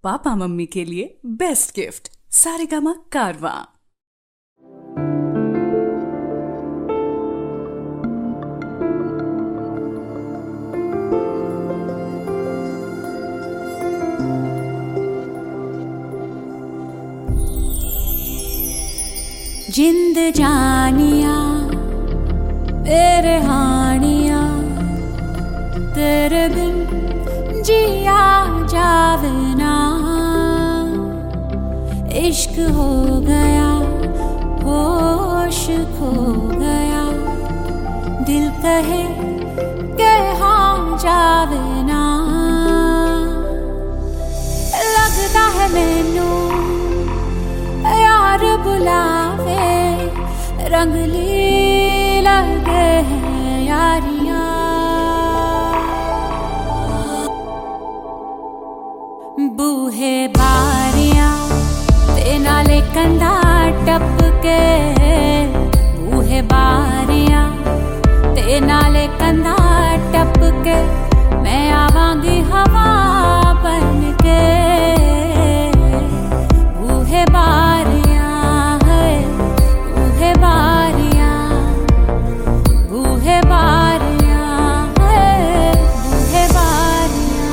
Papa mummy के लिए best gift Saregama कारवां। जिंद जानिया तेरे हानिया तेरे बिन जिया जावे ना। इश्क हो गया होश खो गया, दिल कहे के हाँ जावे ना। लगता है मैनू यार बुलावे, रंगली लगे हैं यारियां। बूहे बारियां ते नाले कंधा टपके, बूहे बारियां ते नाले कंधा टपके, मैं आवांगी हवा बन के। बूहे बारियां है बूहे बारियां, बूहे बारियां है बूहे बारियां।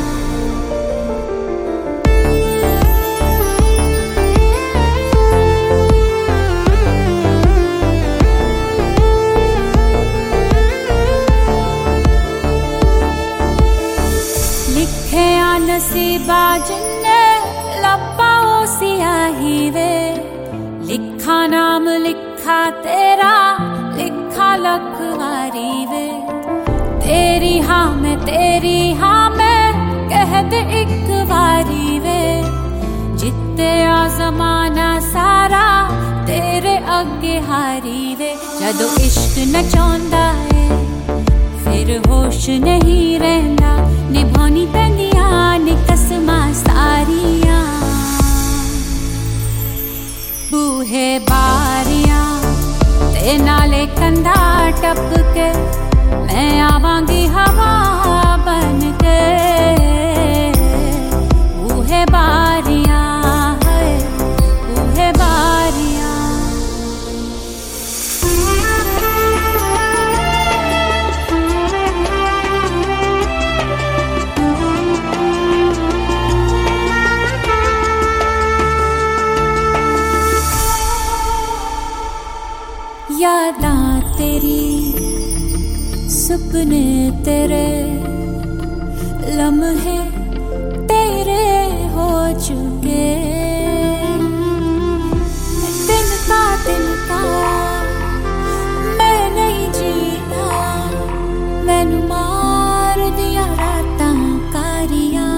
लिखे आ नसीबा जिन्ने लब्बा ओ सियाही वे, लिखा नाम लिखा तेरा लिखा लखवारी वे। तेरी हाँ मैं कह दे एक बारी वे, जित्ते आ जमाना सारा तेरे अगे हारी वे। जदों इश्क नचाउंदा है फिर होश नहीं रहंदा, निभानी पैंदियां ने कसमां सारियां। बूहे बारियां ते नाले कंधा टपके, मैं आवांगी हवा बन के। बूहे बारियां है बूहे बारियां। यादां तेरी सपने तेरे, लम्हे तेरे हो चुके। दिन का मैं नहीं जीना, मैनू मार दिया रातां कारियां।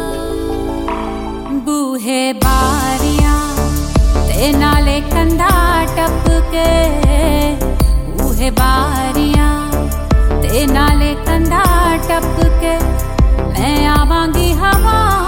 बूहे बारियां ते नाले कंधा टपके, बूहे बारियां ते नाले कंधा टपके, मैं आवांगी हवा